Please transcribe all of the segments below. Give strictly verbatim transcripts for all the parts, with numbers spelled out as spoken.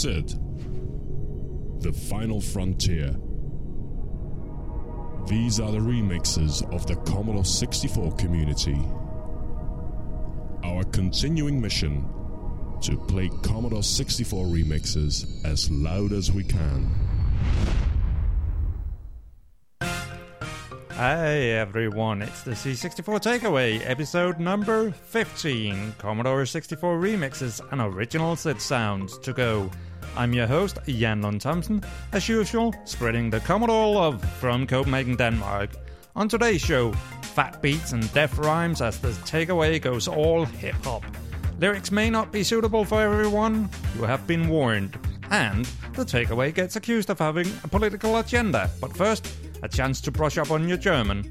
That's it. The final frontier. These are the remixes of the Commodore sixty-four community. Our continuing mission to play Commodore sixty-four remixes as loud as we can. Hey everyone, it's the C sixty-four Takeaway, episode number fifteen, Commodore sixty-four remixes and original S I D sounds to go. I'm your host, Jan Lund Thomsen, as usual, spreading the Commodore love from Copenhagen, Denmark. On today's show, fat beats and deaf rhymes as the Takeaway goes all hip-hop. Lyrics may not be suitable for everyone, you have been warned. And the Takeaway gets accused of having a political agenda. But first, a chance to brush up on your German.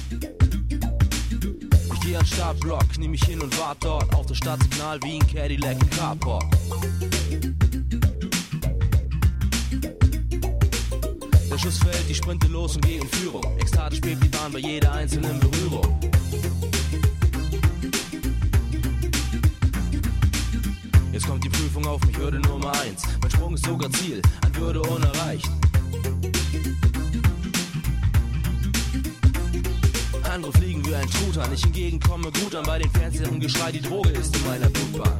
Ich geh an Startblock, knie mich hin und wart dort auf das Stadtsignal wie ein Cadillac im Carport. Der Schuss fällt, ich sprinte los und geh in Führung. Ekstatisch bebt die Bahn bei jeder einzelnen Berührung. Jetzt kommt die Prüfung auf mich, Hürde Nummer eins. Mein Sprung ist sogar Ziel, an Würde unerreicht. Andere fliegen wie ein Truthahn, ich hingegen komme gut an bei den Fernsehern Geschrei, die Droge ist in meiner Blutbahn.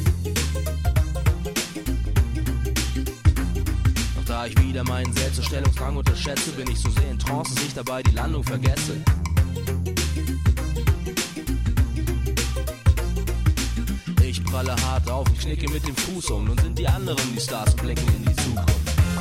Doch da ich wieder meinen Selbstverstellungsdrang unterschätze, bin ich so sehr in Trance, dass ich dabei die Landung vergesse. Ich pralle hart auf und knicke mit dem Fuß um, nun sind die anderen die Stars und blicken in die Zukunft.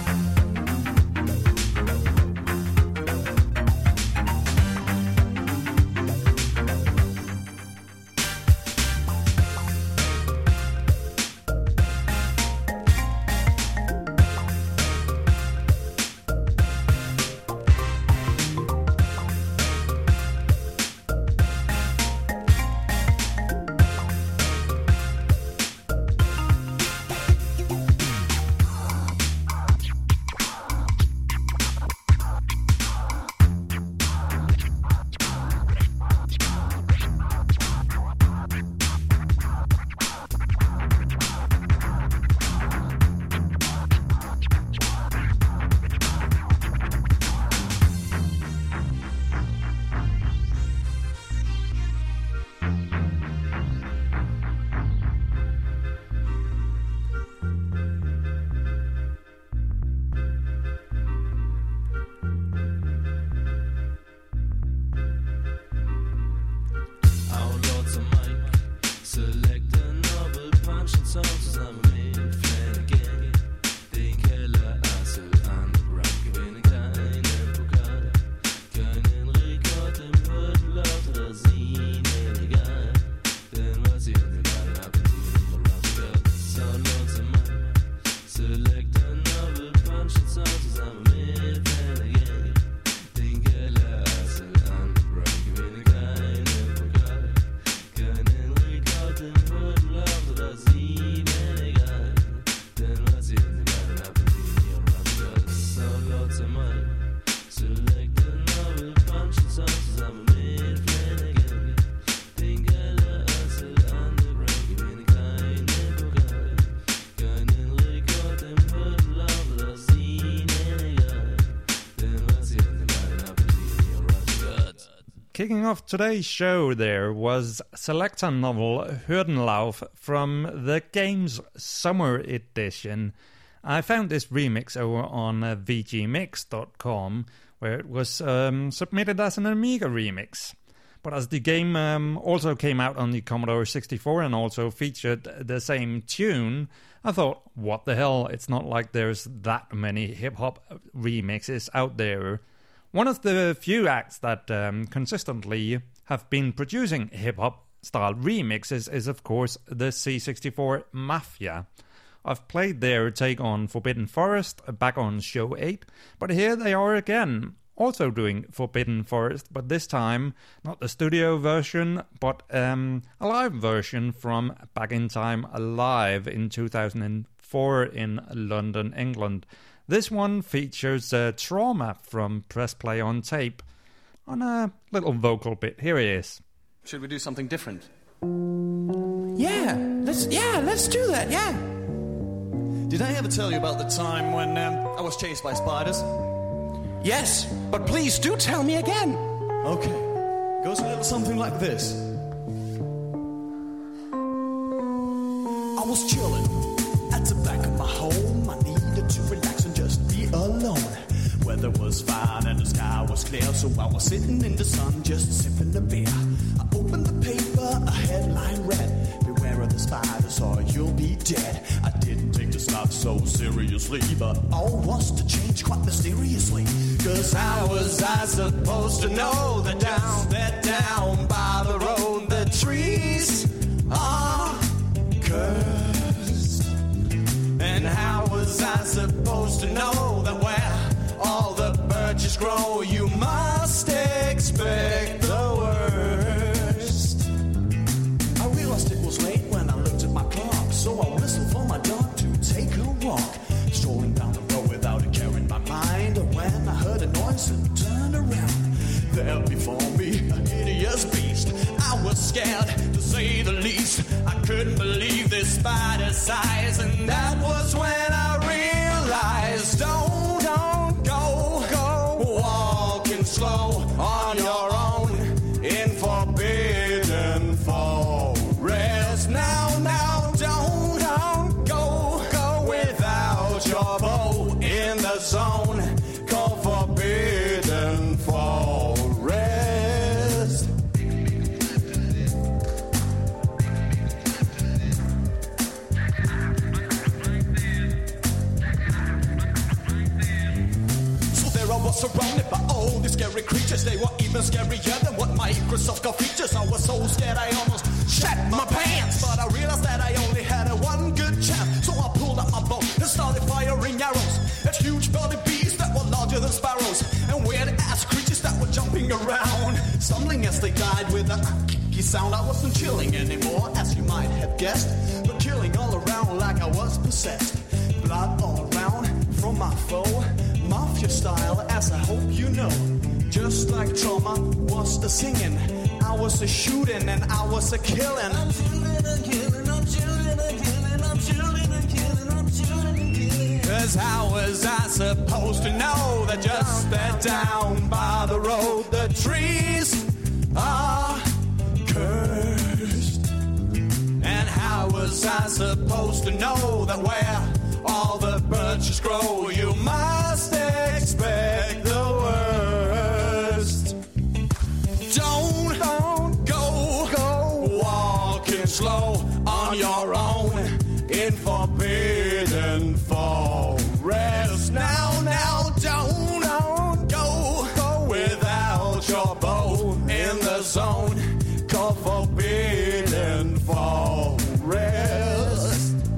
Kicking off today's show there was Selector novel Hürdenlauf from the game's Summer Edition. I found this remix over on uh, v g mix dot com, where it was um, submitted as an Amiga remix. But as the game um, also came out on the Commodore sixty-four and also featured the same tune, I thought, what the hell, it's not like there's that many hip-hop remixes out there. One of the few acts that um, consistently have been producing hip-hop style remixes is, of course, the C sixty-four Mafia. I've played their take on Forbidden Forest back on show eight, but here they are again, also doing Forbidden Forest, but this time not the studio version, but um, a live version from Back in Time Alive in two thousand four in London, England. This one features uh, Trauma from Press Play on Tape on a little vocal bit. Here he is. Should we do something different? Yeah, let's yeah, let's do that. Yeah. Did I ever tell you about the time when um, I was chased by spiders? Yes, but please do tell me again. Okay, goes a little something like this. I was chilling at the back of my home. I needed to relax and just be alone. Weather was fine and the sky was clear, so I was sitting in the sun just sipping a beer. I opened the paper, a headline read, "Beware of the spiders or you'll be dead." I didn't take the stuff so seriously, but all was to change quite mysteriously. Cause how was I supposed to know that down, that down by the road the trees are cursed? And how was I supposed to know that where all the birches grow, you must expect the worst? I realized it was late when I looked at my clock, so I whistled for my dog to take a walk. Strolling down the road without a care in my mind, when I heard a noise and turned around. There before me, a hideous beast. I was scared, to say the least. I couldn't believe this spider's size, and that was when I realized, don't, don't go, go walking slow on your own in forbidden forest. Now, now, don't, don't go, go without your bow in the zone called forbidden forest. Surrounded by all these scary creatures. They were even scarier than what Microsoft got features. I was so scared I almost shat my pants, but I realized that I only had a one good chance. So I pulled out my bow and started firing arrows at huge belly beasts that were larger than sparrows, and weird ass creatures that were jumping around, stumbling as they died with a kicky sound. I wasn't chilling anymore, as you might have guessed, but killing all around like I was possessed. Blood all around from my foe, mafia style, as I hope you know. Just like trauma was a singing, I was a shooting and I was a killing. I'm shooting and killing, I'm shooting and killing, I'm shooting and killing, I'm shooting and killing. Cause how was I supposed to know that just that down by the road the trees are cursed? And how was I supposed to know that where all the birches grow, you must expect the worst? Don't, don't go, go walking slow on your own in forbidden forest. Now, now, don't, don't go, go without your bow in the zone called forbidden forest.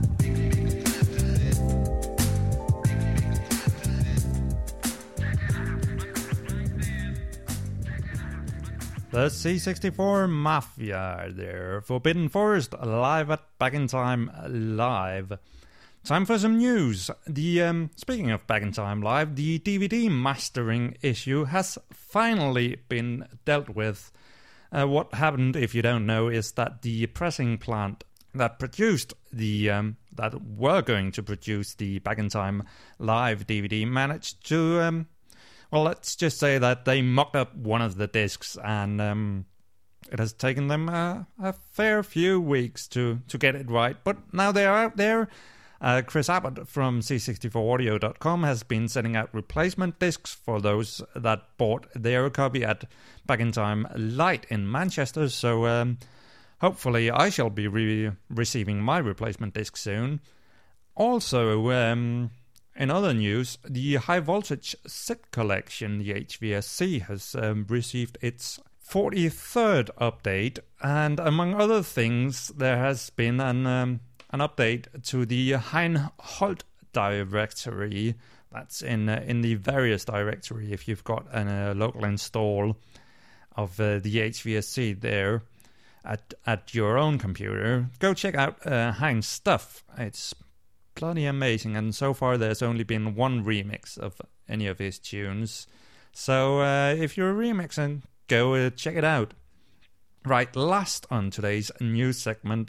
The C sixty-four Mafia there. Forbidden Forest live at Back in Time Live. Time for some news. The um, speaking of Back in Time Live, the D V D mastering issue has finally been dealt with. Uh, what happened, if you don't know, is that the pressing plant that produced the um, that were going to produce the Back in Time Live D V D managed to. Um, Well, let's just say that they mocked up one of the discs, and um, it has taken them uh, a fair few weeks to, to get it right. But now they are out there. Uh, Chris Abbott from C sixty-four audio dot com has been sending out replacement discs for those that bought their copy at Back in Time Light in Manchester. So um, hopefully I shall be re- receiving my replacement disc soon. Also, Um, in other news, the High Voltage S I D collection, the H V S C, has um, received its forty-third update, and among other things, there has been an um, an update to the Hein Holt directory. That's in uh, in the various directory. If you've got a uh, local install of uh, the H V S C there at at your own computer, go check out uh, Hein's stuff. It's bloody amazing, and so far there's only been one remix of any of his tunes. So uh, if you're a remixer, go uh, check it out. Right, last on today's news segment,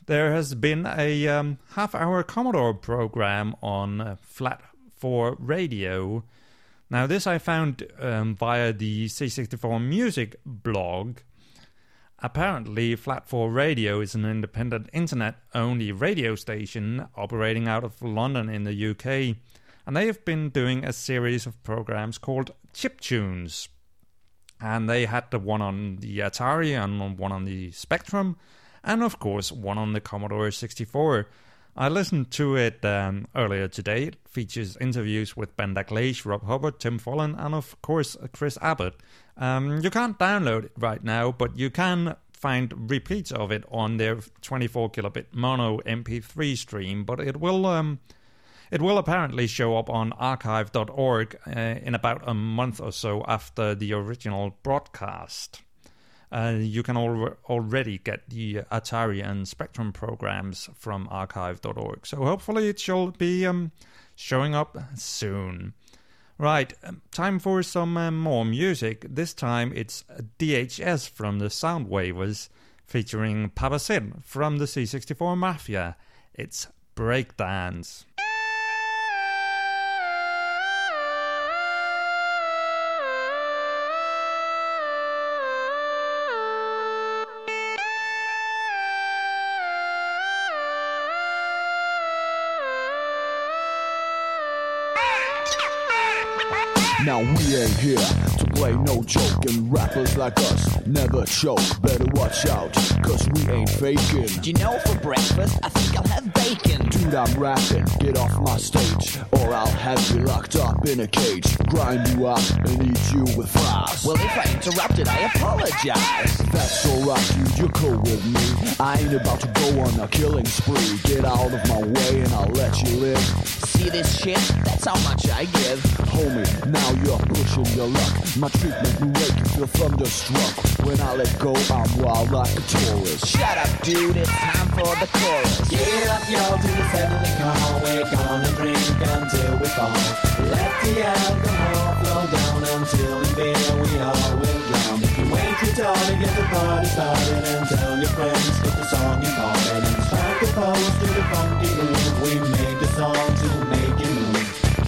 there has been a um, half-hour Commodore program on uh, Flat four Radio. Now, this I found um, via the C sixty-four Music blog. Apparently, Flat four Radio is an independent internet-only radio station operating out of London in the U K, and they have been doing a series of programs called Chiptunes. And they had the one on the Atari and one on the Spectrum, and of course one on the Commodore sixty-four. I listened to it um, earlier today. It features interviews with Ben Daglish, Rob Hubbard, Tim Follen, and of course Chris Abbott. Um, you can't download it right now, but you can find repeats of it on their twenty-four kilobit mono M P three stream, but it will um, it will apparently show up on archive dot org uh, in about a month or so after the original broadcast. Uh, you can al- already get the Atari and Spectrum programs from archive dot org, so hopefully it shall be um, showing up soon. Right, um, time for some uh, more music. This time it's D H S from the Soundwavers, featuring Papa Sid from the C sixty-four Mafia. It's Breakdance. Now we ain't here to play no joke, and rappers like us never choke. Better watch out, cause we ain't faking. Do you know for breakfast, I think I'll have bacon. Dude, I'm rapping, get off my stage, or I'll have you locked up in a cage. Grind you up and eat you with fries. Well, if I interrupted, I apologize. That's alright, dude, you're cool with me. I ain't about to go on a killing spree. Get out of my way and I'll let you live. See this shit? That's how much I give. Homie, now you're pushing your luck. My treatment will make you feel thunderstruck. When I let go, I'm wild like a tourist. Shut up, dude, it's time for the chorus. Get up, y'all, to the heavenly call. We're gonna drink until we fall. Let the alcohol flow down until in beer we all will drown. If you ain't too tall to get the party started, and tell your friends, put the song in forward and strike a pose to the funky groove. We made the song to make you move.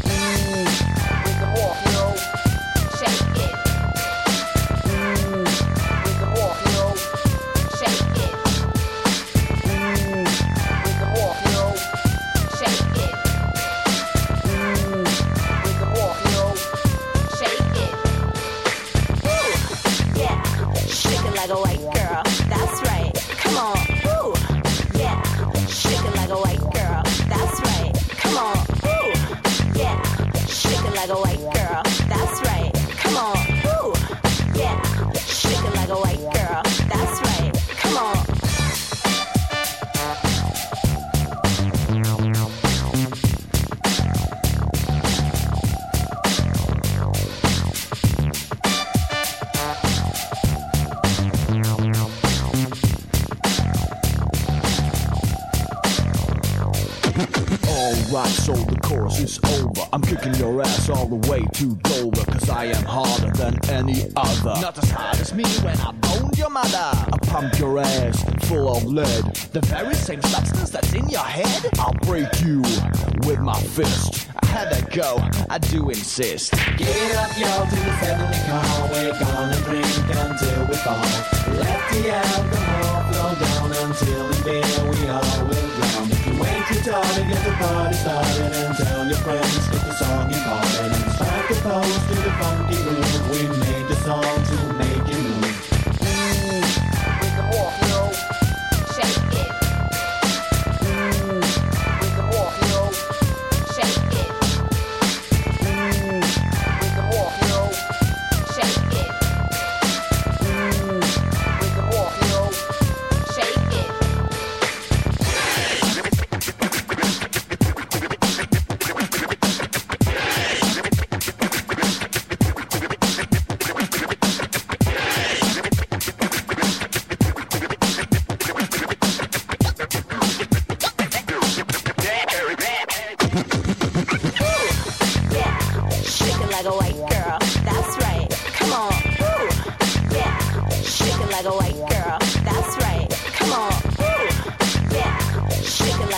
So the chorus is over. I'm kicking your ass all the way to Dover, cause I am harder than any other. Not as hard as me when I boned your mother. I pump your ass full of lead. The very same substance that's in your head. I'll break you with my fist. I had to go, I do insist. Get up, y'all, to the heavenly call. We're gonna drink until we fall. Let the alcohol flow down until in beer we all will drown. If you ain't too tall to get the party started, and tell your friends, get the song important, and strike a pose to the funky groove. We made the song to make you move. Ooh, we can walk, yo. Shake it. Ooh, we can walk, yo. Shake it. Ooh, we can walk, yo. Shake it. Ooh, we can walk, yo. Shake it.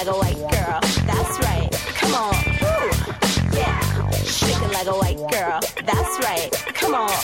like a white girl. That's right. Come on. Woo. Yeah. Shake it like a white girl. That's right. Come on.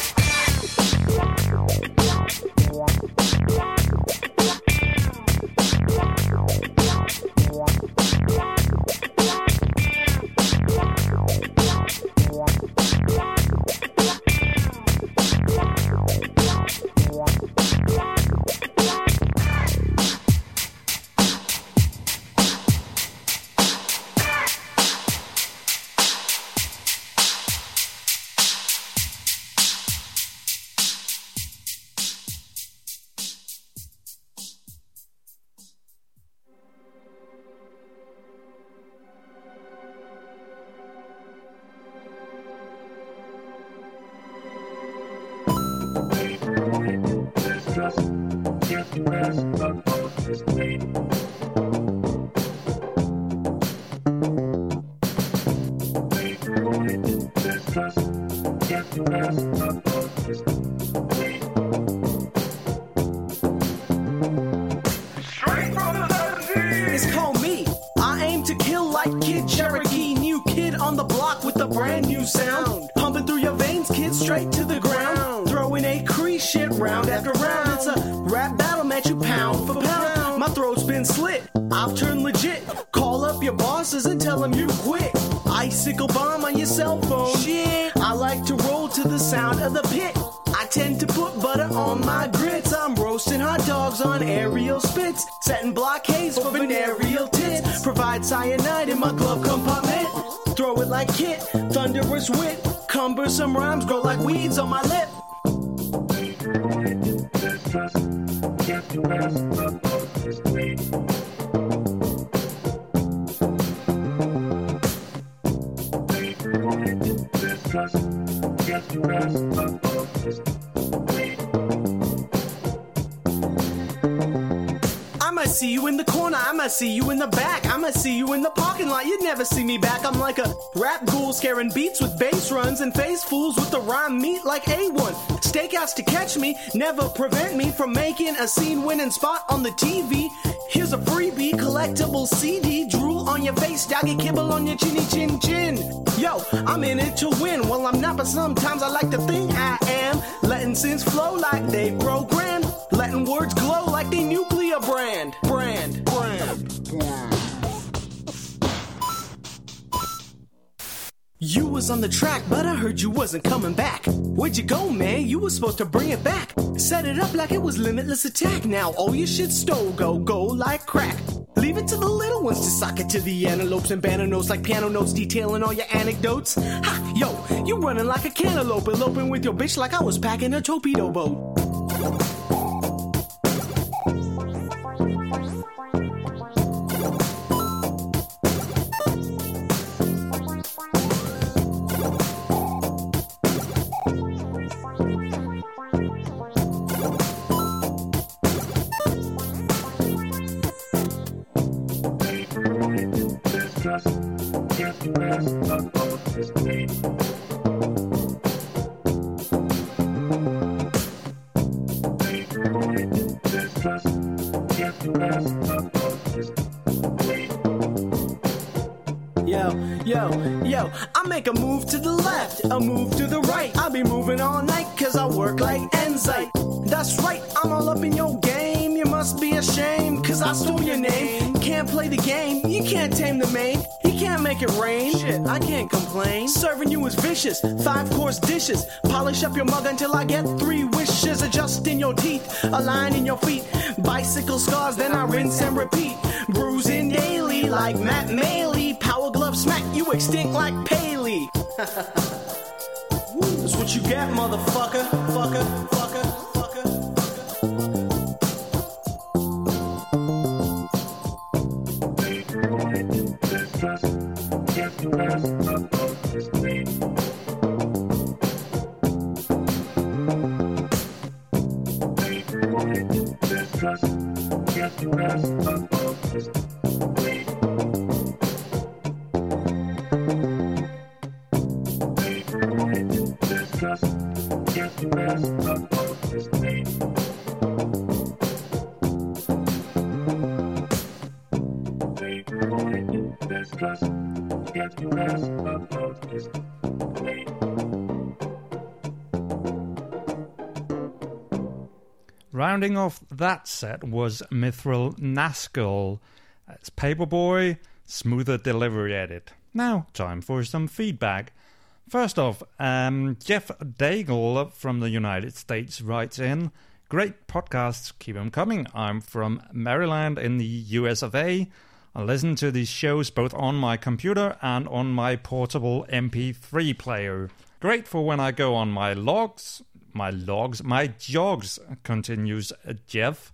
It's called me. I aim to kill like Kid Cherokee. New kid on the block with a brand new sound. Pumping through your veins, kid, straight to the ground. Throwing a Cree shit round after round. It's a rap battle match, you pound for pound. My throat's been slit, I've turned legit. Call up your bosses and tell them you quit. Icicle bomb on your cell phone. Shit, I like to roll to the sound of the pit. I tend to put butter on my grits. I'm roasting hot dogs on aerial spits. Setting blockades for venereal tits. Provide cyanide in my glove compartment. Throw it like Kit, thunderous wit. Cumbersome rhymes grow like weeds on my lip. I might see you in the corner, I might see you in the back, I might see you in the parking lot, you'd never see me back. I'm like a rap ghoul scaring beats with bass runs and face fools with the rhyme meat like A one. Stakeouts to catch me, never prevent me from making a scene-winning spot on the T V. Here's a freebie, collectible C D, drool on your face, doggy kibble on your chinny chin chin. Yo, I'm in it to win, well I'm not, but sometimes I like to think I am. Letting sins flow like they programmed, letting words glow like they nuclear brand. Brand, brand, brand. You was on the track, but I heard you wasn't coming back. Where'd you go, man? You was supposed to bring it back. Set it up like it was limitless attack. Now all your shit stole, go, go like crack. Leave it to the little ones to sock it to the antelopes and banner notes like piano notes detailing all your anecdotes. Ha, yo, you running like a cantaloupe, eloping with your bitch like I was packing a torpedo boat. Yo, yo, yo, I make a move to the left, a move to the right. I'll be moving all night cause I work like Enzyte. That's right, I'm all up in your game. You must be ashamed cause I stole your name. Can't play the game, you can't tame the main. He can't make it rain, shit, I can't complain. Serving you is vicious, five course dishes. Polish up your mug until I get three wishes. Adjusting your teeth, aligning your feet. Bicycle scars, then I rinse and repeat. Bruising daily like Matt Maley. Power glove smack, you extinct like Paley. That's what you get, motherfucker, fucker, fucker, fucker, Keep rolling, there's plus, get your ass upload is play. Rounding off that set was Mithril Nazgul. It's Paperboy, smoother delivery edit. Now, time for some feedback. First off, um, Jeff Daigle from the United States writes in, great podcasts, keep them coming. I'm from Maryland in the U S of A. I listen to these shows both on my computer and on my portable M P three player. Great for when I go on my logs, my logs, my jogs, continues Jeff,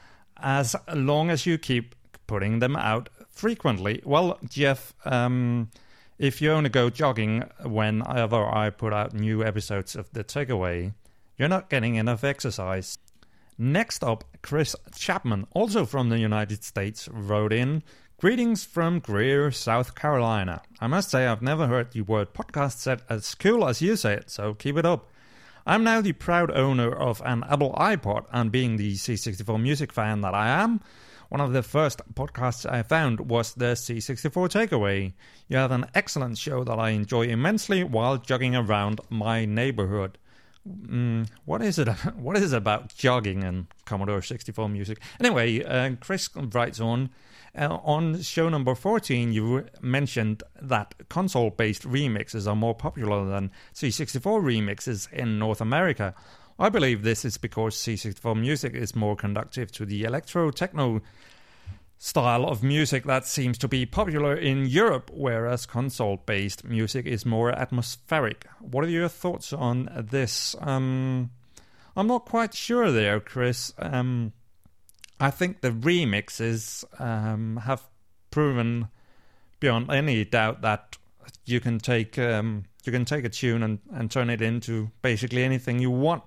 as long as you keep putting them out frequently. Well, Jeff, um, if you only go jogging whenever I put out new episodes of The Takeaway, you're not getting enough exercise. Next up, Chris Chapman, also from the United States, wrote in, greetings from Greer, South Carolina. I must say I've never heard the word podcast said as cool as you say it, so keep it up. I'm now the proud owner of an Apple iPod, and being the C sixty-four music fan that I am, one of the first podcasts I found was the C sixty-four Takeaway. You have an excellent show that I enjoy immensely while jogging around my neighborhood. Mm, what is it? What is it about jogging and Commodore sixty-four music? Anyway, uh, Chris writes on, uh, on show number fourteen, you mentioned that console-based remixes are more popular than C sixty-four remixes in North America. I believe this is because C sixty-four music is more conducive to the electro-techno style of music that seems to be popular in Europe, whereas console-based music is more atmospheric. What are your thoughts on this? Um, I'm not quite sure there, Chris. Um, I think the remixes um, have proven beyond any doubt that you can take um, you can take a tune and, and turn it into basically anything you want.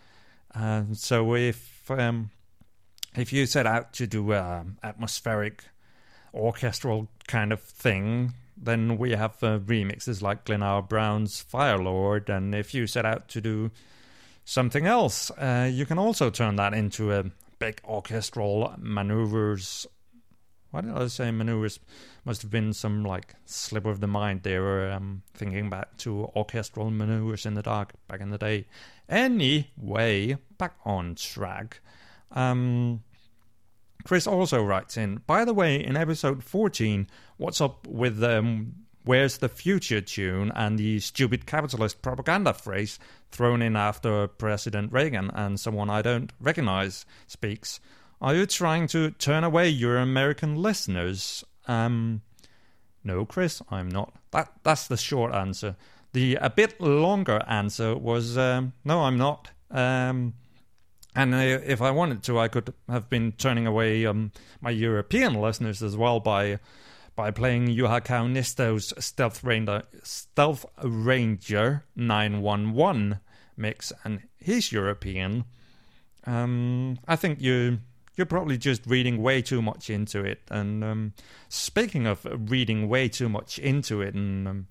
Uh, so if um, if you set out to do an atmospheric orchestral kind of thing, then we have uh, remixes like Glenn Brown's Firelord, and if you set out to do something else, uh, you can also turn that into a big orchestral maneuvers. Why did I say maneuvers? Must have been some like slip of the mind there, or um, thinking back to orchestral maneuvers in the dark back in the day. Anyway, back on track. Um, Chris also writes in, by the way, in episode fourteen, what's up with um, Where's the Future tune and the stupid capitalist propaganda phrase thrown in after President Reagan and someone I don't recognize speaks? Are you trying to turn away your American listeners? Um, no, Chris, I'm not. That That's the short answer. The a bit longer answer was, um, no, I'm not. Um, and uh, if I wanted to, I could have been turning away um, my European listeners as well by by playing Juha Kaunisto's Stealth Ranger, Stealth Ranger nine one one mix, and he's European. Um, I think you... You're probably just reading way too much into it. And um, speaking of reading way too much into it and um,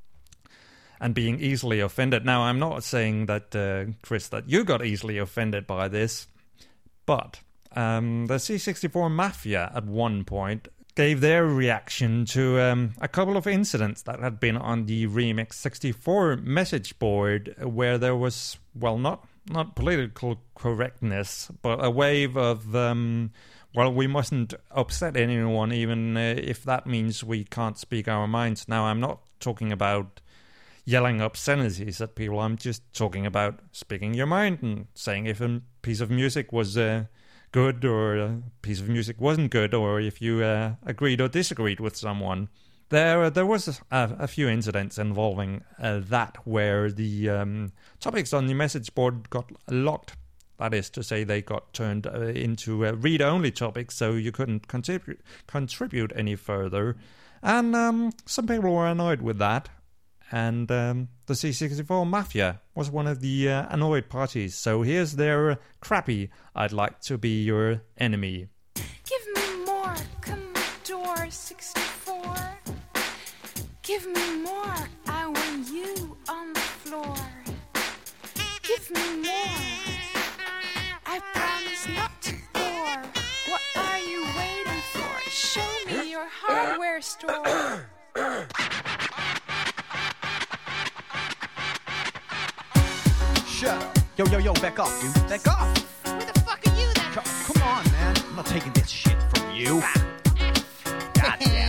and being easily offended. Now, I'm not saying that, uh, Chris, that you got easily offended by this. But um, the C sixty-four Mafia at one point gave their reaction to um, a couple of incidents that had been on the Remix sixty-four message board where there was, well, not... not political correctness, but a wave of, um, well, we mustn't upset anyone, even uh, if that means we can't speak our minds. Now, I'm not talking about yelling obscenities at people. I'm just talking about speaking your mind and saying if a piece of music was uh, good or a piece of music wasn't good, or if you uh, agreed or disagreed with someone. There, there was a, a few incidents involving uh, that where the um, topics on the message board got locked. That is to say, they got turned uh, into uh, read-only topics, so you couldn't contribute contribute any further. And um, some people were annoyed with that. And um, the C sixty-four Mafia was one of the uh, annoyed parties. So here's their crappy "I'd Like to Be Your Enemy." Give me more Commodore sixty-four. Give me more, I want you on the floor. Give me more, I promise not to bore. What are you waiting for? Show me your hardware store. Shut up. Yo, yo, yo, back off, dude. Back off. Who the fuck are you then? Come, come on, man. I'm not taking this shit from you. God damn.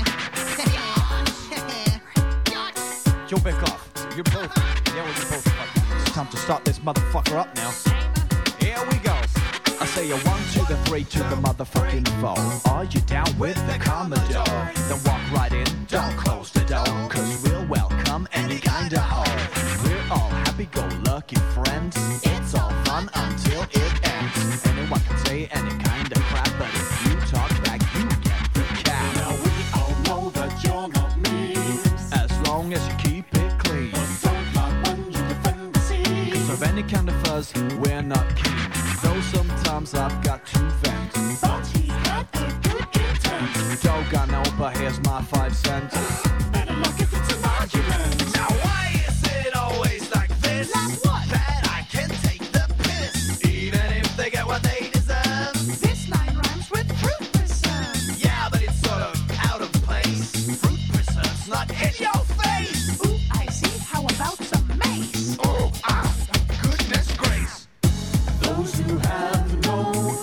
Yo, back off. You're both. Yeah, well, you're both fucking. It's time to start this motherfucker up now. Here we go. I say a one to the three to the motherfucking four. Are you down with the Commodore? Then walk right in, don't close the door, cause we'll welcome any kind of hoe. We're all happy-go-lucky friends. It's all fun until it ends. Anyone can say any kind of crap, but if you talk back, you get the cap. Now we all know that you're not me. As long as you keep it clean. But don't lie when you defend the scene. Cause of any kind of fuzz, we're not keen. Though sometimes I've got to vent. But he had a good intent. Don't got no, but here's my five cents. Better luck if it's an argument. Now why is it always like this? Like what? That I can take the piss. Even if they get what they deserve. This line rhymes with fruit preserve. Yeah, but it's sort of out of place. Fruit preserve's not in your face. Ooh, I see. How about some mace? Oh, ah, goodness grace. Those who have no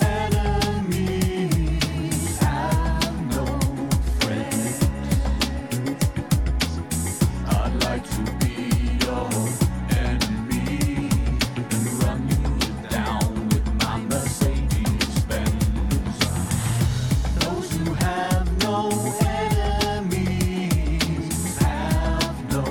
enemies have no friends. I'd like to be your enemy and run you down with my Mercedes Benz. Those who have no enemies have no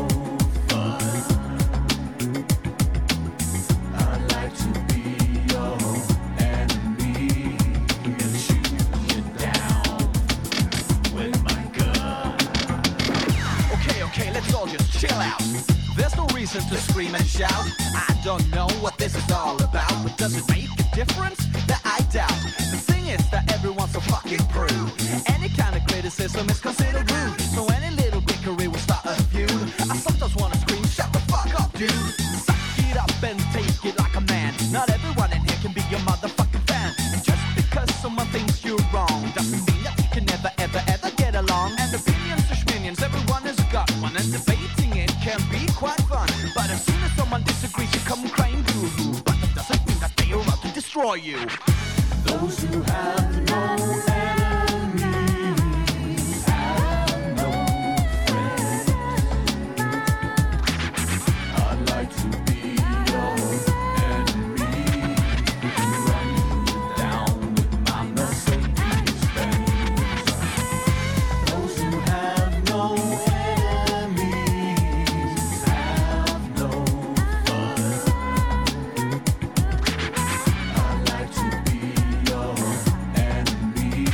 fun. I'd like to be your enemy and shoot you down with my gun. Okay, okay, let's all just chill out. There's no reason to scream and shout. I don't know what this is all about, but does it make a difference? That I doubt. The thing is that everyone's so fucking prude. Any kind of criticism is considered rude. So any little bickery will start a feud. I sometimes wanna scream, shut the fuck up, dude. Suck it up and take it like a man. Not everyone in here can be your motherfucking fan. And just because someone thinks you're wrong doesn't mean that you can never, ever, ever get along. And opinions are schminions, everyone has got one. And debating it can be quite fun. But as soon as someone disagrees, you come crying boo-hoo. But that doesn't mean that they are out to destroy you. Those who have no enemies have no friends. I'd like to be your enemy and run you down with my Mercedes Benz. Those who have no enemies have no fun. I'd like to be your enemy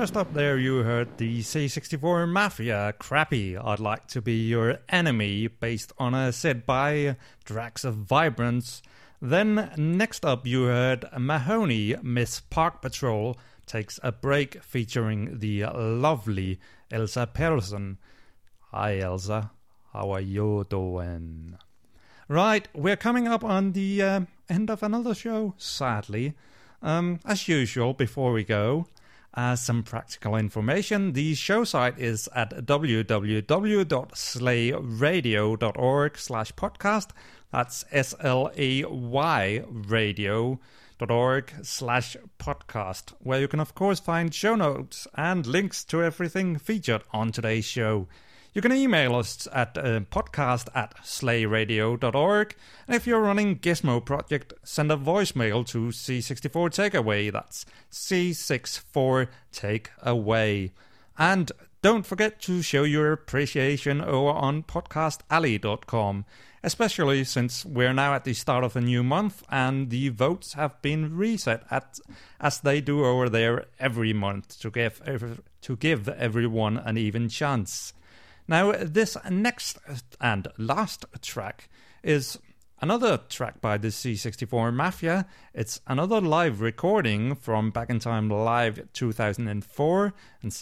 First up there you heard the C sixty-four Mafia, Crappy, I'd Like to Be Your Enemy, based on a set by Drax of Vibrance. Then next up you heard Mahoney, Miss Park Patrol Takes a Break, featuring the lovely Elsa Persson. Hi Elsa, how are you doing? Right, we're coming up on the uh, end of another show, sadly. Um, as usual, before we go, uh, some practical information. The show site is at w w w dot slay radio dot org slash podcast. That's S L A Y radio dot org slash podcast, where you can, of course, find show notes and links to everything featured on today's show. You can email us at uh, podcast at slay radio dot org. And if you're running Gizmo Project, send a voicemail to C sixty-four Takeaway. That's C sixty-four Takeaway. And don't forget to show your appreciation over on podcast alley dot com, especially since we're now at the start of a new month and the votes have been reset at, as they do over there every month to give, to give everyone an even chance. Now, this next and last track is another track by the C sixty-four Mafia. It's another live recording from Back in Time Live two thousand four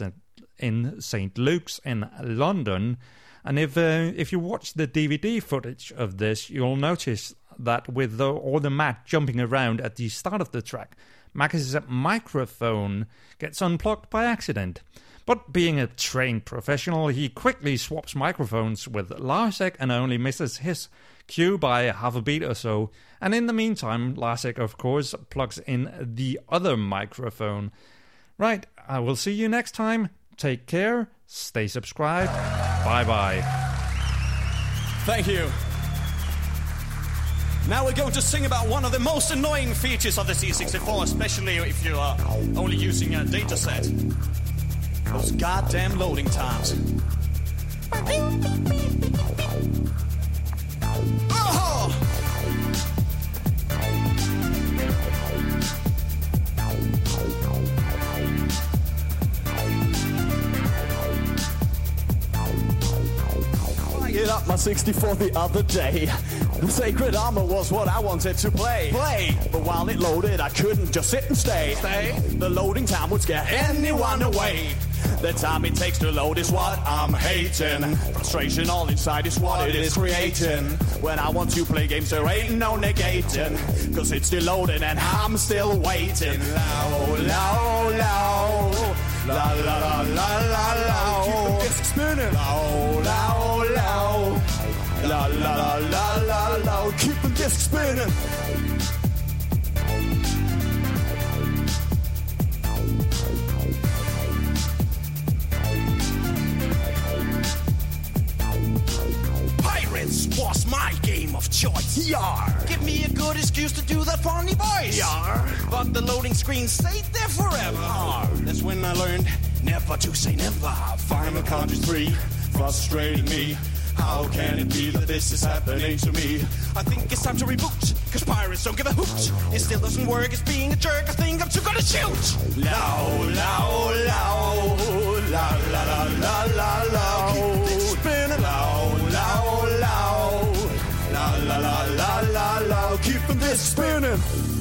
in Saint Luke's in London. And if uh, if you watch the D V D footage of this, you'll notice that with the, all the Mac jumping around at the start of the track, Mac's microphone gets unplugged by accident. But being a trained professional, he quickly swaps microphones with Lásek and only misses his cue by half a beat or so. And in the meantime, Lásek, of course, plugs in the other microphone. Right, I will see you next time. Take care, stay subscribed, bye-bye. Thank you. Now we're going to sing about one of the most annoying features of the C sixty-four, especially if you are only using a data set. Those goddamn loading times. Oh! I get up my sixty-four the other day. The Sacred Armor was what I wanted to play. Play! But while it loaded, I couldn't just sit and stay. Stay? The loading time would scare anyone away. The time it takes to load is what I'm hating. Frustration all inside is what it is creating. When I want to play games, there ain't no negating. Cause it's still loading and I'm still waiting. Low, low, low. La, la, la, la, la, la. Keep the disc spinning. Low, low, low. La, la, la, la, la, la. Keep the disc spinning. Was my game of choice. Yar. Give me a good excuse to do that funny voice. Yar. But the loading screen stayed there forever. Yar. That's when I learned never to say never. Final Country three, frustrating me. How can it be that this is happening to me? I think it's time to reboot, cause pirates don't give a hoot. It still doesn't work, it's being a jerk. I think I'm too gonna shoot. Low, low, low. La, la, la, la, la, la. Keep this spinning. Low, low, low. La, la, la, la, la, la. Keep the disc spinning.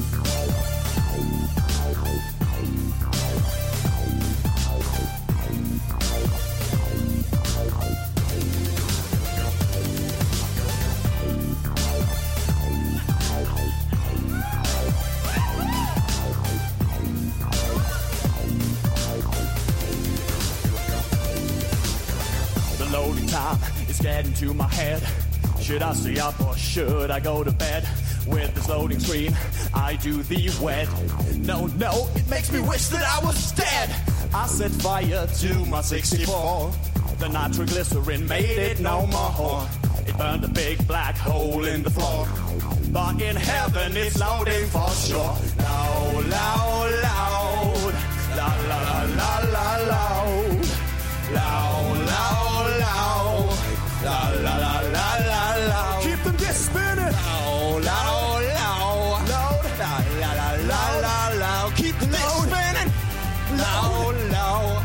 Loading time is getting to my head. Should I stay up or should I go to bed? With this loading screen, I do the wet. No, no, it makes me wish that I was dead. I set fire to my sixty-four. The nitroglycerin made it no more. It burned a big black hole in the floor. But in heaven it's loading for sure. Loud, loud, loud. La, la, la, la, la, loud. Loud, loud, loud. La, la, la, la, la, loud. Keep them discs spinning. Loud, loud, loud. Loud. La, la, la, la, la, loud. Keep them discs spinning. Loud, loud.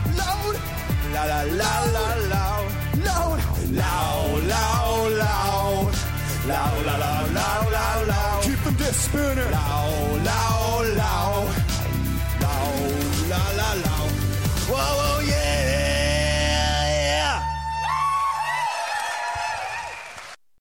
loud, loud, loud, loud, loud, loud, loud, loud, loud, loud, loud, loud. Keep them disc spinning. Loud.